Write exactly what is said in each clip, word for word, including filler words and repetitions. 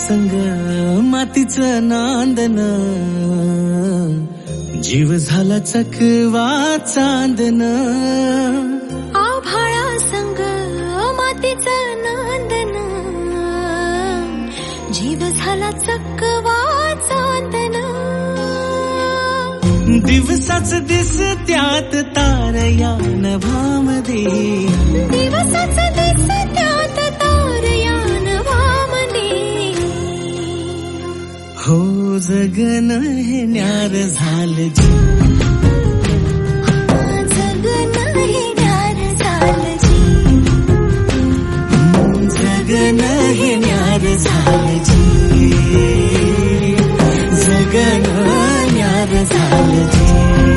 संग मातीचं नांदन, जीव झाला चकवा चांदन. आभाळा संग मातीचं नांदन, जीव झाला चकवा चांदन. दिवसाच दिस त्यात तारया नभामध्ये, दिवसाच दिस त्यात तारया नभामध्ये. हो जगन हे न्यार झालं जी, जगन हे न्यार झालं जी, जगन हे न्यार झालं जी, जगन न्यार झालं जी.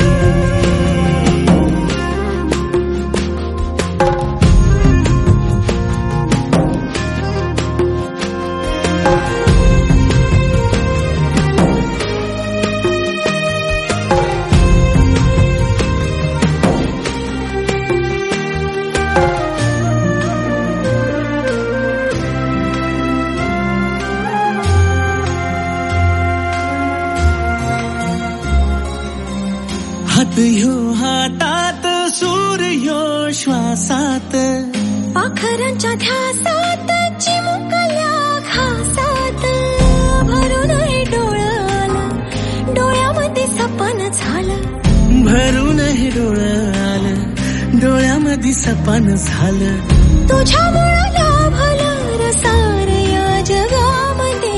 हात ह्यो हातात, सूर्यो श्वासात, पाखरांच्या ध्यासात, चिमुकल्या घासात. भरून हे डोळं आलं, डोळ्यामध्ये सपन झालं. भरून हे डोळं आलं, डोळ्यामध्ये सपन झालं. तुझ्यामुळं लाभलं रसार या जगामध्ये.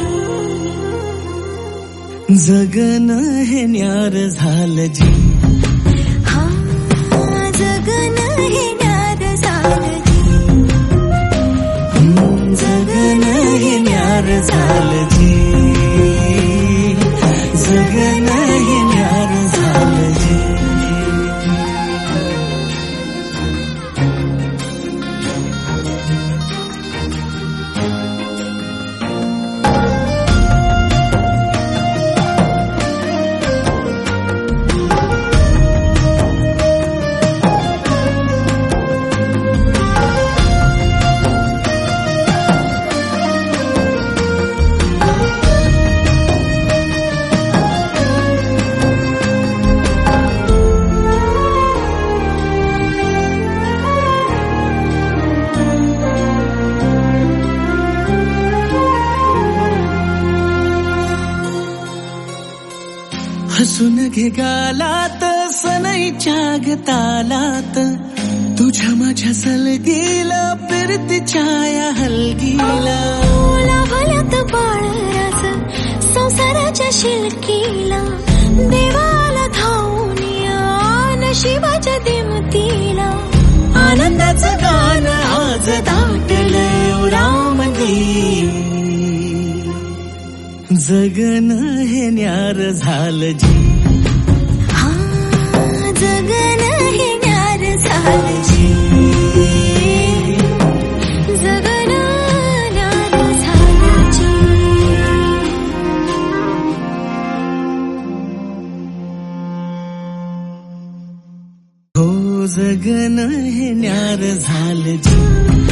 जगन हे न्यार झालं जी, हा जगन हे न्यार झालं जी, जगन हे न्यार झालं जी, जगन हे न्यार झालं जी. हसून घे गालात, सनईच्या गतालात, तुझ्या माझ्या सलगीला फिरतीच्या या हलगीला. लाभल्यात बाळराज संसाराच्या शिलकीला, देवाला धावून या नशिबाच्या दिमतीला. आनंदाचं गाण आज दाटलं उरामध्ये, जगन हे न्यार झालं जी, हा जगन हे न्यार झालं जी, जगन न्यार झालं जी. हो जगन हे न्यार झालं जी.